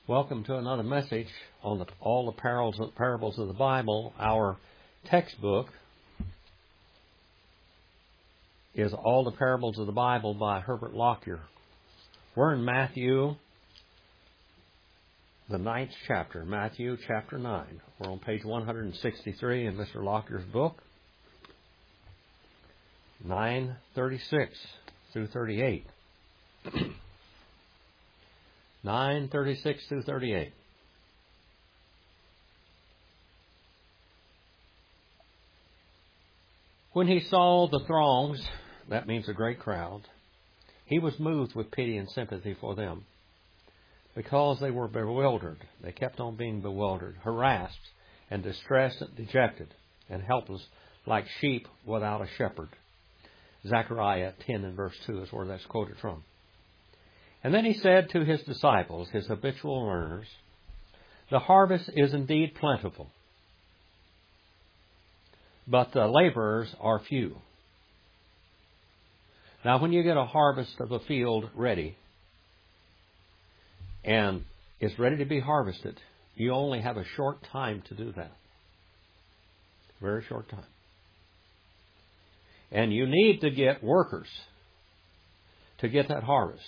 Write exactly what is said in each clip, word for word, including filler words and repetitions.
Welcome to another message on the, all the parables, parables of the Bible. Our textbook is All the Parables of the Bible by Herbert Lockyer. We're in Matthew, the ninth chapter, Matthew chapter nine. We're on page one sixty-three in Mister Lockyer's book, nine thirty-six through thirty-eight. nine thirty-six through thirty-eight. When he saw the throngs, that means a great crowd, he was moved with pity and sympathy for them, because they were bewildered. They kept on being bewildered, harassed, and distressed and dejected, and helpless, like sheep without a shepherd. Zechariah ten and verse two is where that's quoted from. And then he said to his disciples, his habitual learners, the harvest is indeed plentiful, but the laborers are few. Now, when you get a harvest of a field ready, and it's ready to be harvested, you only have a short time to do that. Very short time. And you need to get workers to get that harvest.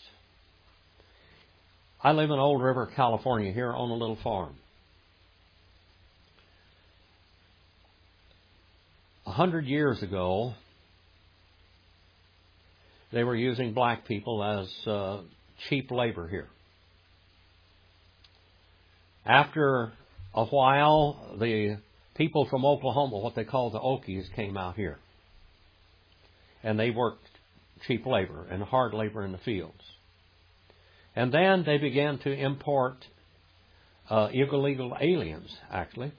I live in Old River, California, here on a little farm. A hundred years ago, they were using black people as uh, cheap labor here. After a while, the people from Oklahoma, what they call the Okies, came out here. And they worked cheap labor and hard labor in the fields. And then they began to import uh, illegal aliens, actually,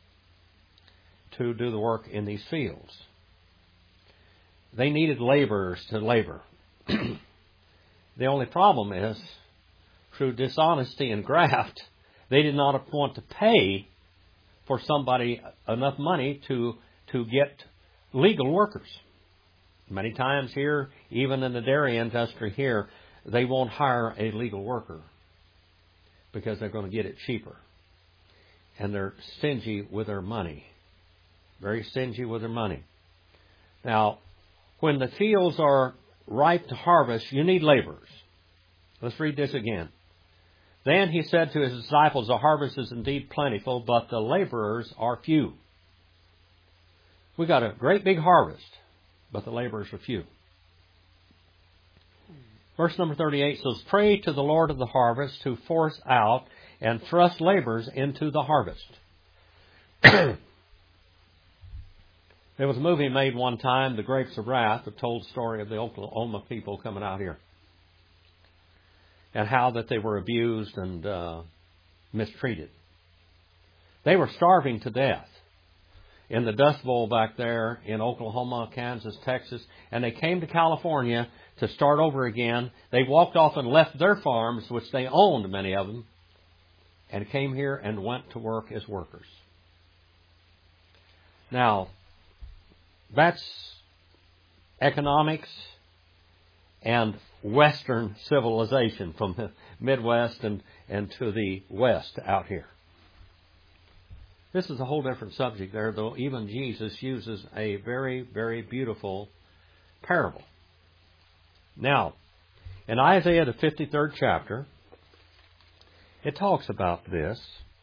to do the work in these fields. They needed laborers to labor. The only problem is, through dishonesty and graft, they did not want to pay for somebody enough money to, to get legal workers. Many times here, even in the dairy industry here, they won't hire a legal worker because they're going to get it cheaper. And they're stingy with their money. Very stingy with their money. Now, when the fields are ripe to harvest, you need laborers. Let's read this again. Then he said to his disciples, the harvest is indeed plentiful, but the laborers are few. We got a great big harvest, but the laborers are few. Verse number thirty-eight says, pray to the Lord of the harvest to force out and thrust laborers into the harvest. There was a movie made one time, The Grapes of Wrath, that told the story of the Oklahoma people coming out here. And how that they were abused and uh, mistreated. They were starving to death in the Dust Bowl back there in Oklahoma, Kansas, Texas. And they came to California to start over again. They walked off and left their farms, which they owned, many of them, and came here and went to work as workers. Now, that's economics and Western civilization from the Midwest and, and to the West out here. This is a whole different subject there, though even Jesus uses a very, very beautiful parable. Now, in Isaiah, the fifty-third chapter, it talks about this.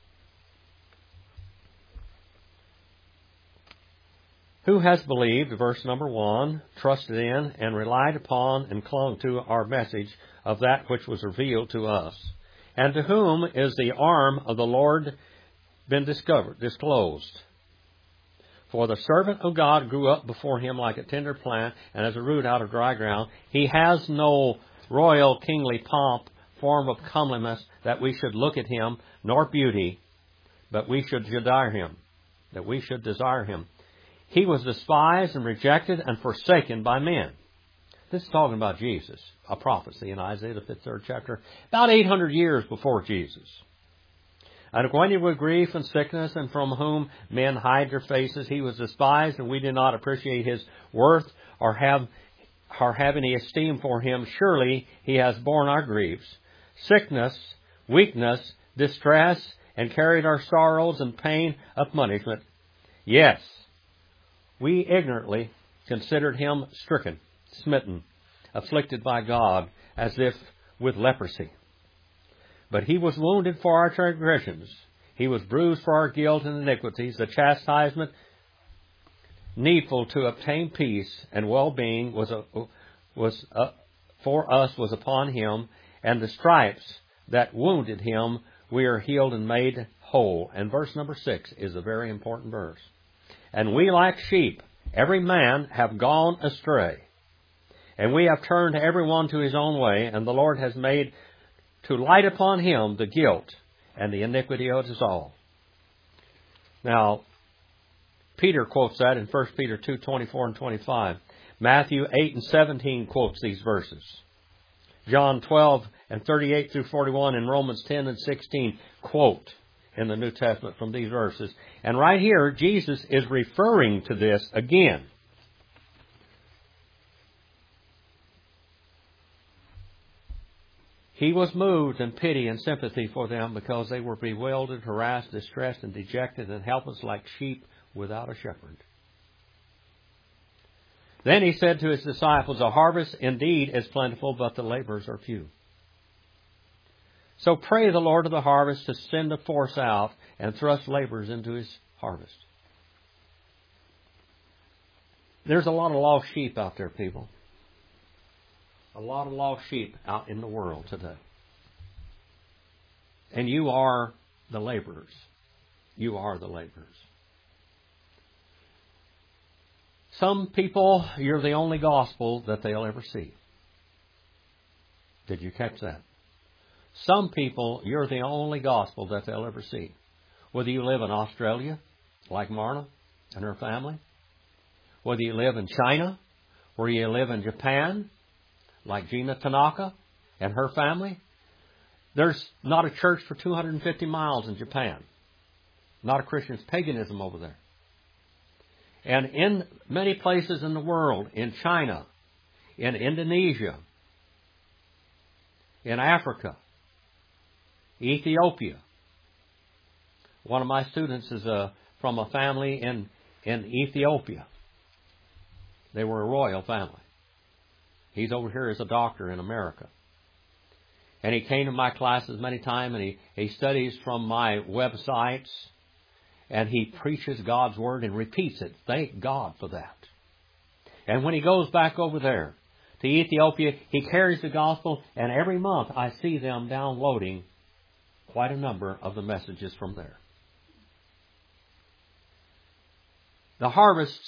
Who has believed, verse number one, trusted in and relied upon and clung to our message of that which was revealed to us? And to whom is the arm of the Lord been discovered, disclosed? For the servant of God grew up before him like a tender plant, and as a root out of dry ground. He has no royal kingly pomp, form of comeliness, that we should look at him, nor beauty, but we should desire him, that we should desire him. He was despised and rejected and forsaken by men. This is talking about Jesus, a prophecy in Isaiah, the fifty-third chapter, about eight hundred years before Jesus. And acquainted with grief and sickness, and from whom men hide their faces, he was despised, and we did not appreciate his worth or have or have any esteem for him. Surely he has borne our griefs. Sickness, weakness, distress and carried our sorrows and pain of punishment. Yes, we ignorantly considered him stricken, smitten, afflicted by God, as if with leprosy. But he was wounded for our transgressions. He was bruised for our guilt and iniquities. The chastisement needful to obtain peace and well-being was a, was a, for us was upon him, and the stripes that wounded him we are healed and made whole. And verse number six is a very important verse. And we like sheep, every man have gone astray, and we have turned every one to his own way, and the Lord has made to light upon him the guilt and the iniquity of us all. Now, Peter quotes that in First Peter two, twenty-four and twenty-five. Matthew eight and seventeen quotes these verses. John twelve and thirty-eight through forty-one and Romans ten and sixteen quote in the New Testament from these verses. And right here, Jesus is referring to this again. He was moved in pity and sympathy for them because they were bewildered, harassed, distressed, and dejected and helpless like sheep without a shepherd. Then he said to his disciples, the harvest indeed is plentiful, but the laborers are few. So pray the Lord of the harvest to send a force out and thrust laborers into his harvest. There's a lot of lost sheep out there, people. A lot of lost sheep out in the world today. And you are the laborers. You are the laborers. Some people, you're the only gospel that they'll ever see. Did you catch that? Some people, you're the only gospel that they'll ever see. Whether you live in Australia, like Marna and her family, whether you live in China, where you live in Japan, like Gina Tanaka and her family. There's not a church for two hundred fifty miles in Japan. Not a Christian. It's paganism over there. And in many places in the world, in China, in Indonesia, in Africa, Ethiopia. One of my students is uh, from a family in, in Ethiopia. They were a royal family. He's over here as a doctor in America. And he came to my classes many times, and he, he studies from my websites, and he preaches God's Word and repeats it. Thank God for that. And when he goes back over there to Ethiopia, he carries the gospel, and every month I see them downloading quite a number of the messages from there. The harvest,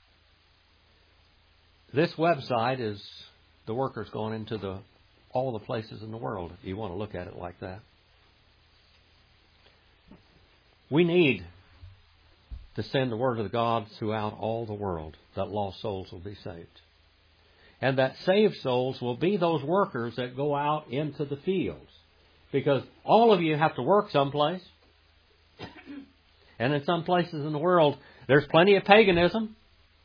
this website is the workers going into the all the places in the world, if you want to look at it like that. We need to send the Word of God throughout all the world, that lost souls will be saved. And that saved souls will be those workers that go out into the fields. Because all of you have to work someplace. And in some places in the world, there's plenty of paganism.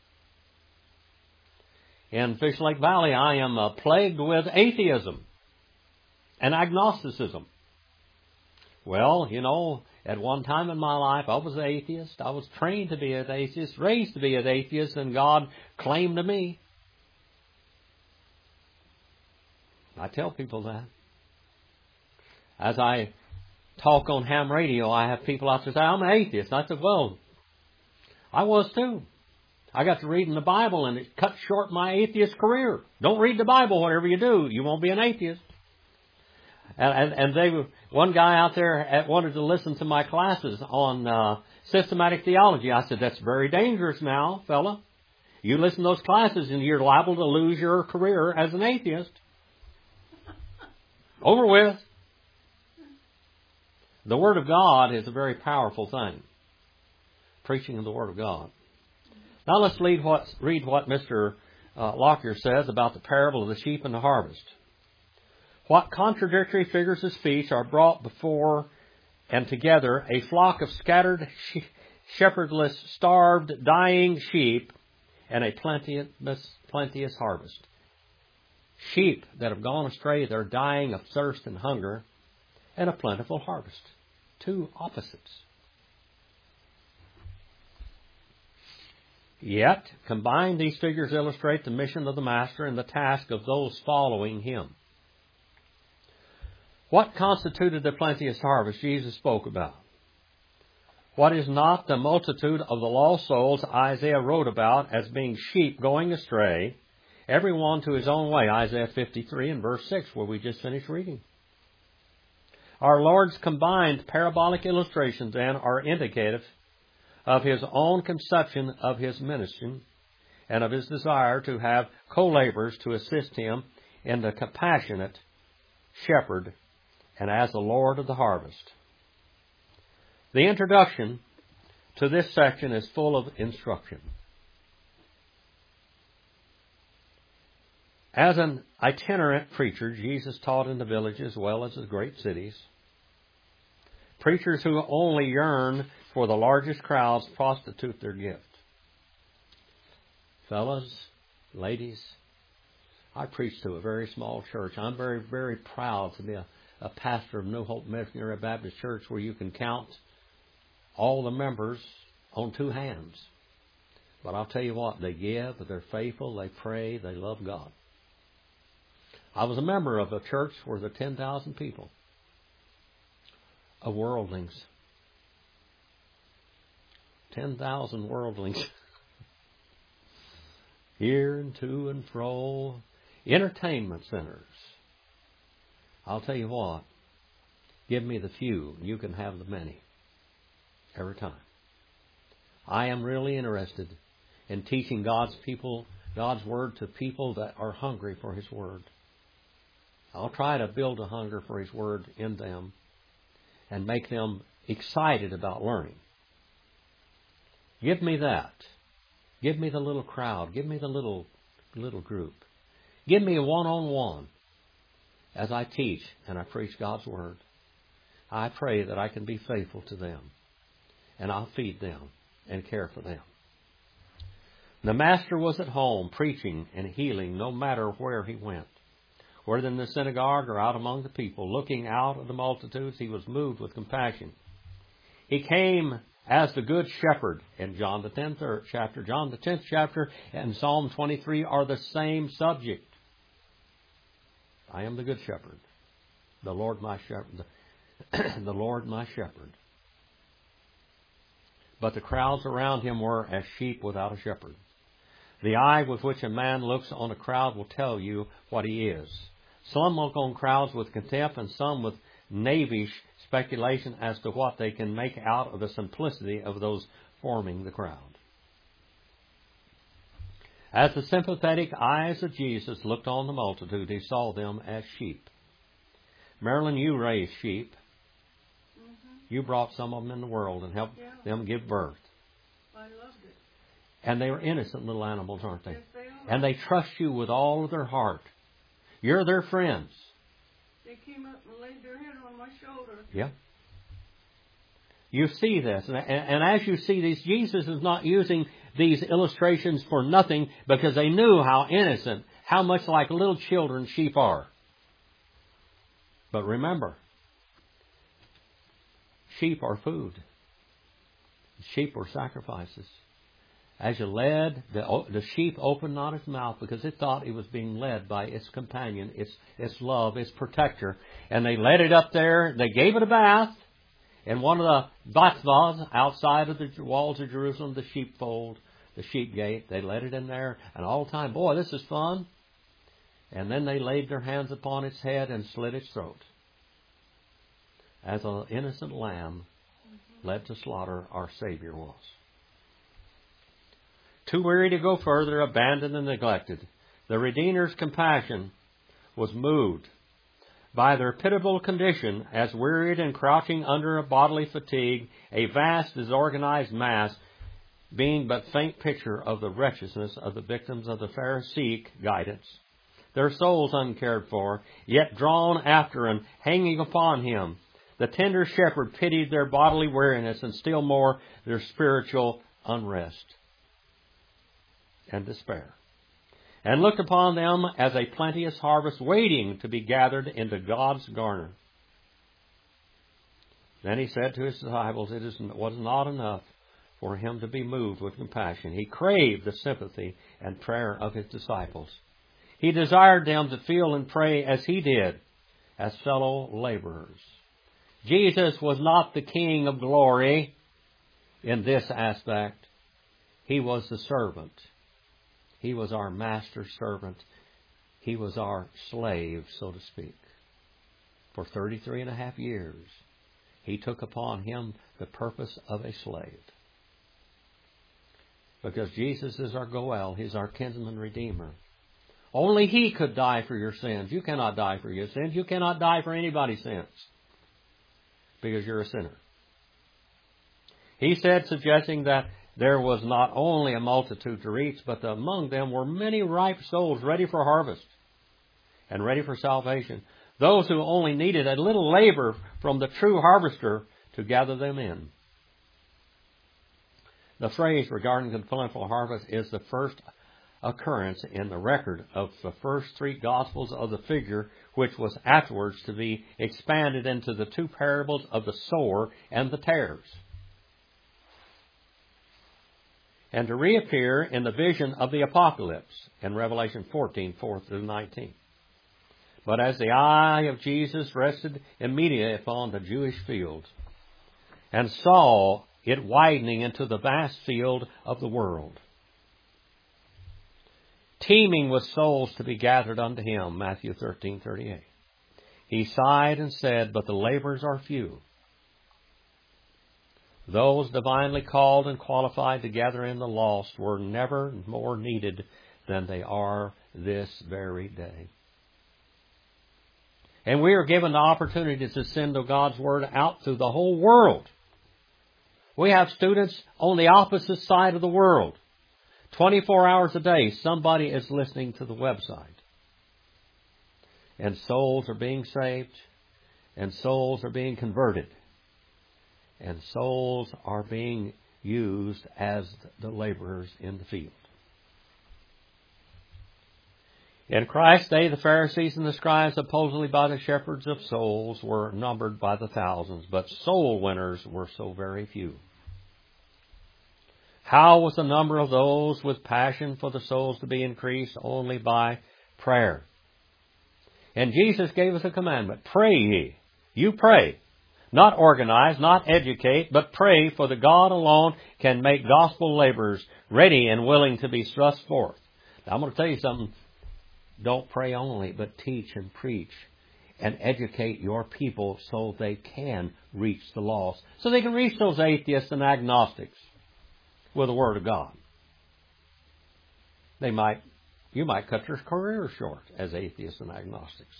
In Fish Lake Valley, I am uh, plagued with atheism and agnosticism. Well, you know, at one time in my life, I was an atheist. I was trained to be an atheist, raised to be an atheist, and God claimed to me. I tell people that. As I talk on ham radio, I have people out there say, I'm an atheist. And I said, well, I was too. I got to reading the Bible, and it cut short my atheist career. Don't read the Bible, whatever you do. You won't be an atheist. And, and, and they, one guy out there wanted to listen to my classes on uh, systematic theology. I said, that's very dangerous now, fella. You listen to those classes, and you're liable to lose your career as an atheist. Over with. The Word of God is a very powerful thing. Preaching of the Word of God. Now let's read what, read what Mister Uh, Lockyer says about the parable of the sheep and the harvest. What contradictory figures of speech are brought before and together a flock of scattered, she- shepherdless, starved, dying sheep and a plenteous, plenteous harvest. Sheep that have gone astray, they're dying of thirst and hunger, and a plentiful harvest. two opposites. Yet, combined, these figures illustrate the mission of the Master and the task of those following Him. What constituted the plenteous harvest Jesus spoke about? What is not the multitude of the lost souls Isaiah wrote about as being sheep going astray, every one to his own way, Isaiah fifty-three and verse six, where we just finished reading. Our Lord's combined parabolic illustrations, then, are indicative of His own conception of His ministry and of His desire to have co-laborers to assist Him in the compassionate shepherd and as the Lord of the harvest. The introduction to this section is full of instruction. As an itinerant preacher, Jesus taught in the villages as well as the great cities. Preachers who only yearn for the largest crowds prostitute their gift. Fellas, ladies, I preach to a very small church. I'm very, very proud to be a, a pastor of New Hope Missionary Baptist Church, where you can count all the members on two hands. But I'll tell you what, they give, they're faithful, they pray, they love God. I was a member of a church where there were ten thousand people of worldlings. ten thousand worldlings. Here and to and fro. Entertainment centers. I'll tell you what, give me the few, you can have the many. Every time. I am really interested in teaching God's people, God's Word to people that are hungry for His Word. I'll try to build a hunger for His Word in them and make them excited about learning. Give me that. Give me the little crowd. Give me the little little group. Give me a one-on-one as I teach and I preach God's Word. I pray that I can be faithful to them, and I'll feed them and care for them. The Master was at home preaching and healing no matter where He went. Whether in the synagogue or out among the people, looking out at the multitudes, He was moved with compassion. He came as the Good Shepherd in John the tenth chapter. John the tenth chapter and Psalm twenty-three are the same subject. I am the Good Shepherd, the Lord my shepherd, the, the Lord my shepherd. But the crowds around Him were as sheep without a shepherd. The eye with which a man looks on a crowd will tell you what he is. Some look on crowds with contempt, and some with knavish speculation as to what they can make out of the simplicity of those forming the crowd. As the sympathetic eyes of Jesus looked on the multitude, He saw them as sheep. Marilyn, you raised sheep. Mm-hmm. You brought some of them in the world and helped yeah. them give birth. I loved it. And they were innocent little animals, aren't they? Yes, they are. And they trust you with all of their heart. You're their friends. They came up and laid their head on my shoulder. Yeah. You see this. And, and, and as you see these, Jesus is not using these illustrations for nothing, because they knew how innocent, how much like little children sheep are. But remember, sheep are food. Sheep are sacrifices. As you led, the, the sheep opened not its mouth because it thought it was being led by its companion, its, its love, its protector. And they led it up there. They gave it a bath in one of the baths outside of the walls of Jerusalem, the sheepfold, the sheep gate. They let it in there. And all the time, boy, this is fun. And then they laid their hands upon its head and slit its throat. As an innocent lamb led to slaughter, our Savior was. Too weary to go further, abandoned and neglected, the Redeemer's compassion was moved by their pitiable condition as wearied and crouching under a bodily fatigue, a vast disorganized mass, being but faint picture of the wretchedness of the victims of the Pharisaic guidance. Their souls uncared for, yet drawn after and hanging upon Him. The tender shepherd pitied their bodily weariness and still more their spiritual unrest and despair, and looked upon them as a plenteous harvest waiting to be gathered into God's garner. Then he said to his disciples, it is, was not enough for him to be moved with compassion. He craved the sympathy and prayer of his disciples. He desired them to feel and pray as he did, as fellow laborers. Jesus was not the King of glory in this aspect. He was the servant. He was our master servant. He was our slave, so to speak. For thirty-three and a half years, he took upon him the purpose of a slave. Because Jesus is our Goel. He's our kinsman redeemer. Only He could die for your sins. You cannot die for your sins. You cannot die for anybody's sins. Because you're a sinner. He said, suggesting that there was not only a multitude to reach, but among them were many ripe souls ready for harvest and ready for salvation. Those who only needed a little labor from the true harvester to gather them in. The phrase regarding the plentiful harvest is the first occurrence in the record of the first three Gospels of the figure, which was afterwards to be expanded into the two parables of the sower and the tares, and to reappear in the vision of the apocalypse in Revelation fourteen, four through nineteen. But as the eye of Jesus rested immediately upon the Jewish fields and saw it widening into the vast field of the world, teeming with souls to be gathered unto him, Matthew thirteen, thirty-eight. He sighed and said, but the laborers are few. Those divinely called and qualified to gather in the lost were never more needed than they are this very day. And we are given the opportunity to send God's Word out through the whole world. We have students on the opposite side of the world. twenty-four hours a day, somebody is listening to the website. And souls are being saved, and souls are being converted, and souls are being used as the laborers in the field. In Christ's day, the Pharisees and the scribes, supposedly by the shepherds of souls, were numbered by the thousands, but soul winners were so very few. How was the number of those with passion for the souls to be increased? Only by prayer. And Jesus gave us a commandment. Pray ye. You pray. Not organize, not educate, but pray, for the God alone can make gospel laborers ready and willing to be thrust forth. Now, I'm going to tell you something. Don't pray only, but teach and preach and educate your people so they can reach the lost. So they can reach those atheists and agnostics with the Word of God. They might, you might cut their career short as atheists and agnostics.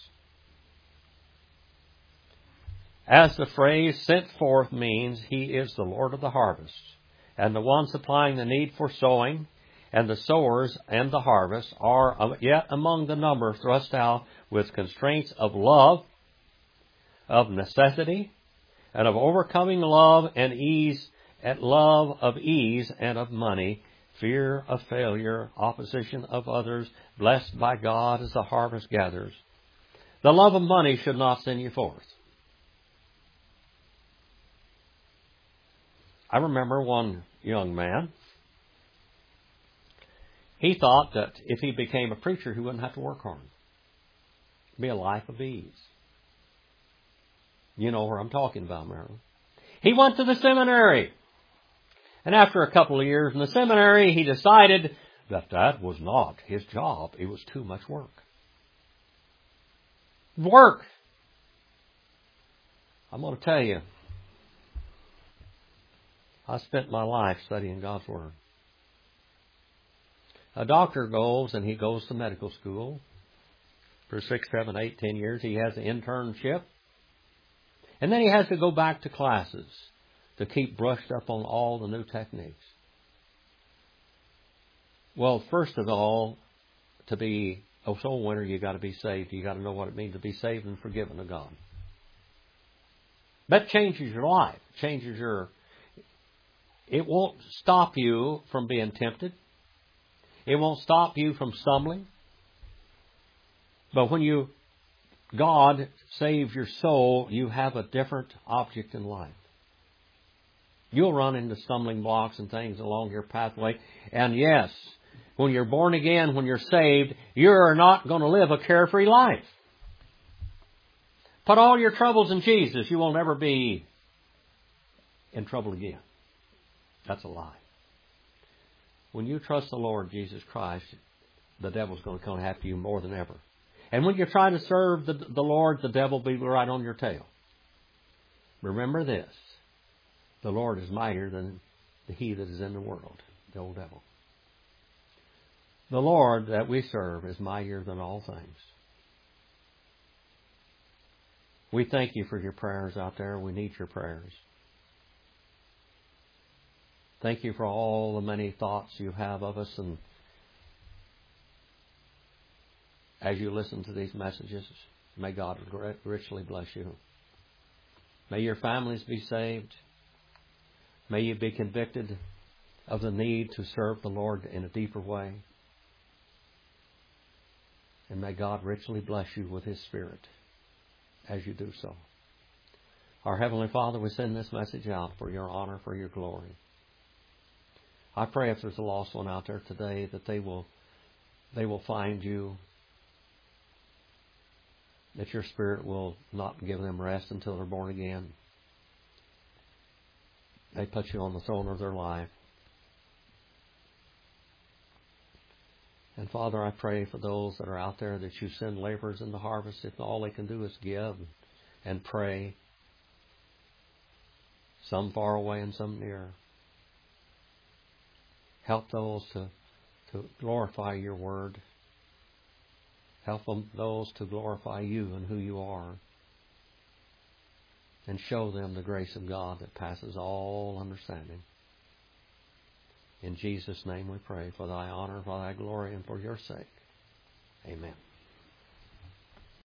As the phrase sent forth means, He is the Lord of the harvest, and the one supplying the need for sowing, and the sowers and the harvest are yet among the number thrust out with constraints of love, of necessity, and of overcoming love and ease, at love of ease and of money, fear of failure, opposition of others, blessed by God as the harvest gathers. The love of money should not send you forth. I remember one young man. He thought that if he became a preacher, he wouldn't have to work hard. It'd be a life of ease. You know where I'm talking about, Marilyn. He went to the seminary. And after a couple of years in the seminary, he decided that that was not his job. It was too much work. Work. I'm going to tell you, I spent my life studying God's Word. A doctor goes and he goes to medical school for six, seven, eight, ten years. He has an internship. And then he has to go back to classes to keep brushed up on all the new techniques. Well, first of all, to be a soul winner, you got to be saved. You got to know what it means to be saved and forgiven of God. That changes your life. Changes your... It won't stop you from being tempted. It won't stop you from stumbling. But when you God saves your soul, you have a different object in life. You'll run into stumbling blocks and things along your pathway. And yes, when you're born again, when you're saved, you're not going to live a carefree life. Put all your troubles in Jesus. You will never be in trouble again. That's a lie. When you trust the Lord Jesus Christ, the devil's going to come after you more than ever. And when you're trying to serve the, the Lord, the devil will be right on your tail. Remember this. The Lord is mightier than the he that is in the world, the old devil. The Lord that we serve is mightier than all things. We thank you for your prayers out there. We need your prayers. Thank you for all the many thoughts you have of us. And as you listen to these messages, may God richly bless you. May your families be saved. May you be convicted of the need to serve the Lord in a deeper way. And may God richly bless you with His Spirit as you do so. Our Heavenly Father, we send this message out for your honor, for your glory. I pray if there's a lost one out there today that they will, they will find you, that your Spirit will not give them rest until they're born again. They put you on the throne of their life. And Father, I pray for those that are out there that you send laborers in the harvest. If all they can do is give and pray, some far away and some near. Help those to, to glorify your word. Help them, those to glorify you and who you are. And show them the grace of God that passes all understanding. In Jesus' name we pray, for thy honor, for thy glory, and for your sake. Amen.